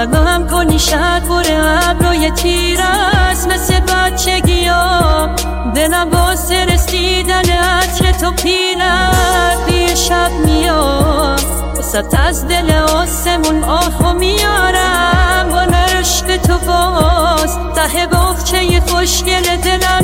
نگاهم کنی شاید بره ابروی تیر است مثل بچگی ها دلم واسه رسیدن عطر تو پیرد شب میاد وسط از دل آسمون آهو میارم با عشق تو باز ته باغچه خوشگل دلم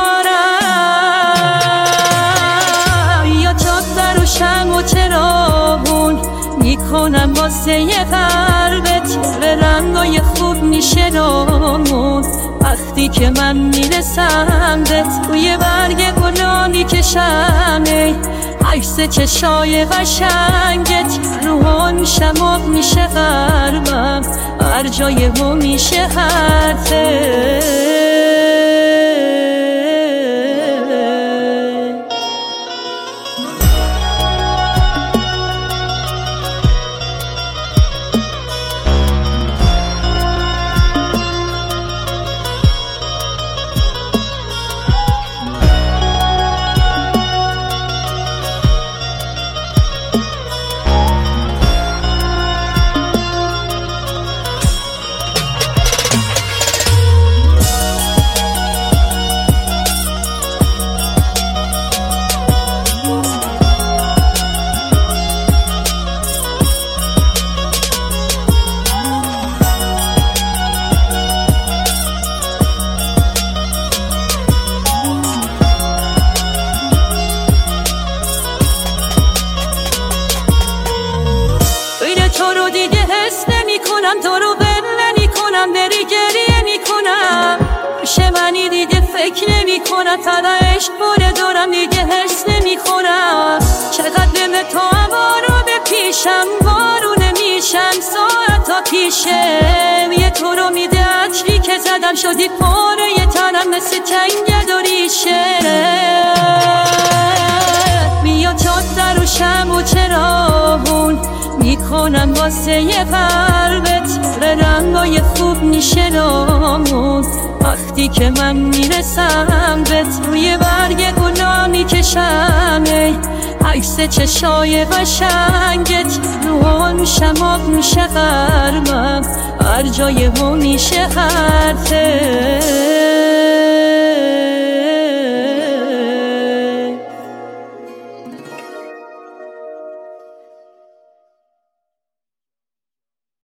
میکارم یا چادر و شمع و چراغون میکنم واسه یه قلبت به رنگای خوب میشه رامون وقتی که من میرسم بهت توی برگ گلا میکشم عکس چشای قشنگت روحان میشم آب میشه قلبم هر جای ما میشه حرفه تو رو دیگه حس نمی کنم تو رو بل نمی کنم بری گریه می کنم پیش منی دیگه فکر نمی کنم فقط عشق بوده دارم دیگه حس نمی کنم چقدر دل تو هوا رو بپیشم بارونه میشم ساعتا پیشم یه تو رو میده عطری که زدم شدی پاره یه تنم مثل جنگل و ریشه بیا چادر و شمع و چراغون میکنم واسه یه قلبت به رنگای خوب میشه رامون وقتی که من میرسم بهت روی برگ گلا میکشم عکس چشای قشنگت روحان میشم آب میشه قلبم هر جای ما میشه حرفه